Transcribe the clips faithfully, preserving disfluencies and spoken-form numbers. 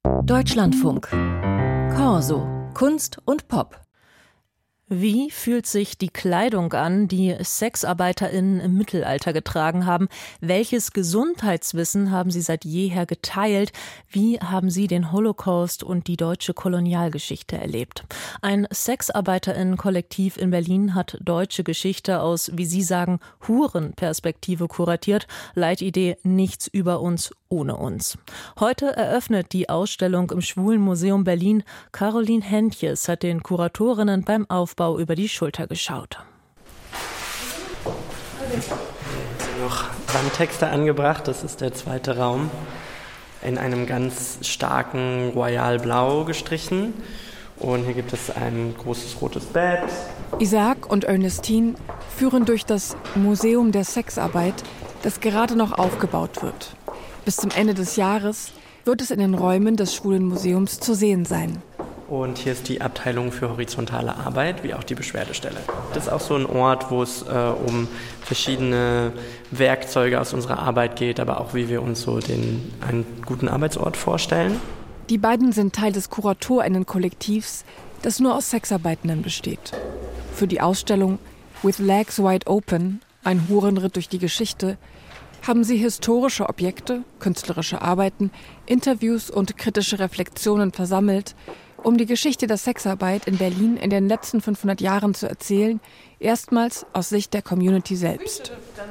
Deutschlandfunk. Corso. Kunst und Pop. Wie fühlt sich die Kleidung an, die SexarbeiterInnen im Mittelalter getragen haben? Welches Gesundheitswissen haben sie seit jeher geteilt? Wie haben sie den Holocaust und die deutsche Kolonialgeschichte erlebt? Ein SexarbeiterInnen-Kollektiv in Berlin hat deutsche Geschichte aus, wie sie sagen, Hurenperspektive kuratiert. Leitidee: Nichts über uns ohne uns. Heute eröffnet die Ausstellung im Schwulenmuseum Berlin. Caroline Hentjes hat den Kuratorinnen beim Aufbau über die Schulter geschaut. Hier sind noch Wandtexte angebracht, das ist der zweite Raum. In einem ganz starken Royal Blau gestrichen. Und hier gibt es ein großes rotes Bett. Isaac und Ernestine führen durch das Museum der Sexarbeit, das gerade noch aufgebaut wird. Bis zum Ende des Jahres wird es in den Räumen des Schwulenmuseums zu sehen sein. Und hier ist die Abteilung für horizontale Arbeit, wie auch die Beschwerdestelle. Das ist auch so ein Ort, wo es äh, um verschiedene Werkzeuge aus unserer Arbeit geht, aber auch wie wir uns so den, einen guten Arbeitsort vorstellen. Die beiden sind Teil des KuratorInnen-Kollektivs, das nur aus Sexarbeitenden besteht. Für die Ausstellung With Legs Wide Open, ein Hurenritt durch die Geschichte, haben sie historische Objekte, künstlerische Arbeiten, Interviews und kritische Reflexionen versammelt, um die Geschichte der Sexarbeit in Berlin in den letzten fünfhundert Jahren zu erzählen, erstmals aus Sicht der Community selbst.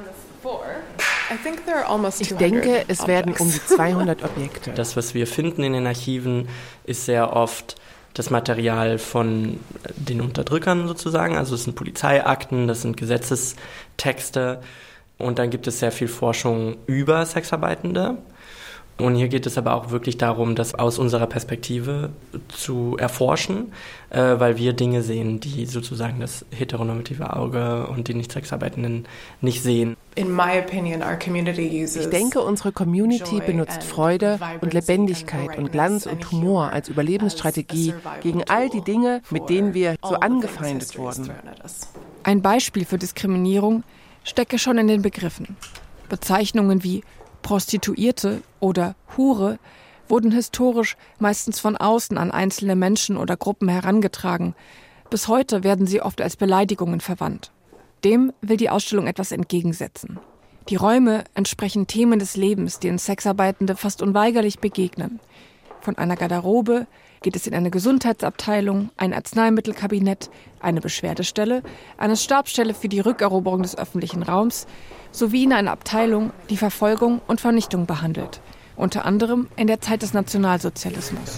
Ich denke, es werden um die zweihundert Objekte. Das, was wir finden in den Archiven, ist sehr oft das Material von den Unterdrückern sozusagen. Also es sind Polizeiakten, das sind Gesetzestexte. Und dann gibt es sehr viel Forschung über Sexarbeitende. Und hier geht es aber auch wirklich darum, das aus unserer Perspektive zu erforschen, äh, weil wir Dinge sehen, die sozusagen das heteronormative Auge und die Nicht-Sexarbeitenden nicht sehen. Ich denke, unsere Community benutzt Freude und Lebendigkeit und Glanz und Humor als Überlebensstrategie gegen all die Dinge, mit denen wir so angefeindet wurden. Ein Beispiel für Diskriminierung stecke schon in den Begriffen. Bezeichnungen wie Prostituierte oder Hure wurden historisch meistens von außen an einzelne Menschen oder Gruppen herangetragen. Bis heute werden sie oft als Beleidigungen verwandt. Dem will die Ausstellung etwas entgegensetzen. Die Räume entsprechen Themen des Lebens, denen Sexarbeitende fast unweigerlich begegnen. Von einer Garderobe geht es in eine Gesundheitsabteilung, ein Arzneimittelkabinett, eine Beschwerdestelle, eine Stabsstelle für die Rückeroberung des öffentlichen Raums sowie in eine Abteilung, die Verfolgung und Vernichtung behandelt. Unter anderem in der Zeit des Nationalsozialismus.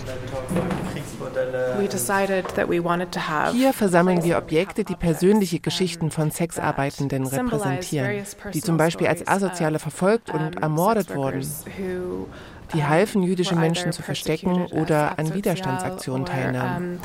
Hier versammeln wir Objekte, die persönliche Geschichten von Sexarbeitenden repräsentieren, die zum Beispiel als Asoziale verfolgt und ermordet wurden. Die halfen, jüdische Menschen zu verstecken oder an Widerstandsaktionen teilnahmen.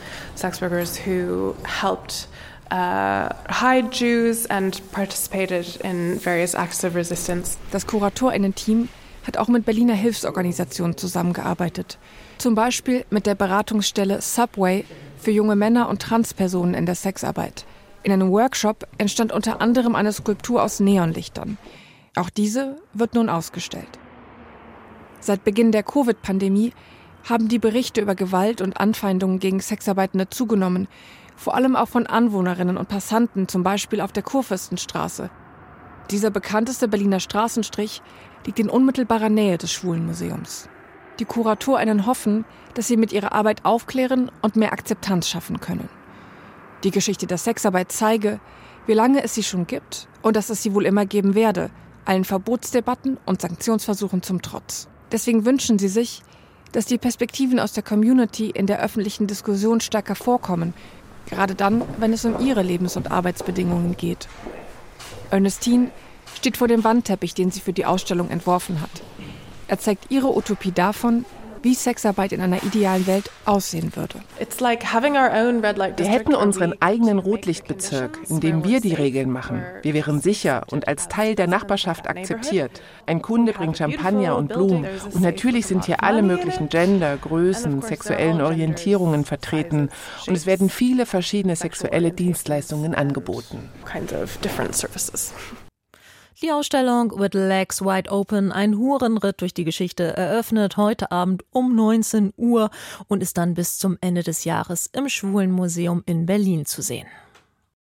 Das KuratorInnen-Team hat auch mit Berliner Hilfsorganisationen zusammengearbeitet. Zum Beispiel mit der Beratungsstelle Subway für junge Männer und Transpersonen in der Sexarbeit. In einem Workshop entstand unter anderem eine Skulptur aus Neonlichtern. Auch diese wird nun ausgestellt. Seit Beginn der Covid-Pandemie haben die Berichte über Gewalt und Anfeindungen gegen Sexarbeitende zugenommen, vor allem auch von Anwohnerinnen und Passanten, zum Beispiel auf der Kurfürstenstraße. Dieser bekannteste Berliner Straßenstrich liegt in unmittelbarer Nähe des Schwulenmuseums. Die KuratorInnen hoffen, dass sie mit ihrer Arbeit aufklären und mehr Akzeptanz schaffen können. Die Geschichte der Sexarbeit zeige, wie lange es sie schon gibt und dass es sie wohl immer geben werde, allen Verbotsdebatten und Sanktionsversuchen zum Trotz. Deswegen wünschen sie sich, dass die Perspektiven aus der Community in der öffentlichen Diskussion stärker vorkommen, gerade dann, wenn es um ihre Lebens- und Arbeitsbedingungen geht. Ernestine steht vor dem Wandteppich, den sie für die Ausstellung entworfen hat. Er zeigt ihre Utopie davon, wie Sexarbeit in einer idealen Welt aussehen würde. Wir hätten unseren eigenen Rotlichtbezirk, in dem wir die Regeln machen. Wir wären sicher und als Teil der Nachbarschaft akzeptiert. Ein Kunde bringt Champagner und Blumen. Und natürlich sind hier alle möglichen Gender, Größen, sexuellen Orientierungen vertreten. Und es werden viele verschiedene sexuelle Dienstleistungen angeboten. Die Ausstellung With Legs Wide Open, ein Hurenritt durch die Geschichte, eröffnet heute Abend um neunzehn Uhr und ist dann bis zum Ende des Jahres im Schwulenmuseum in Berlin zu sehen.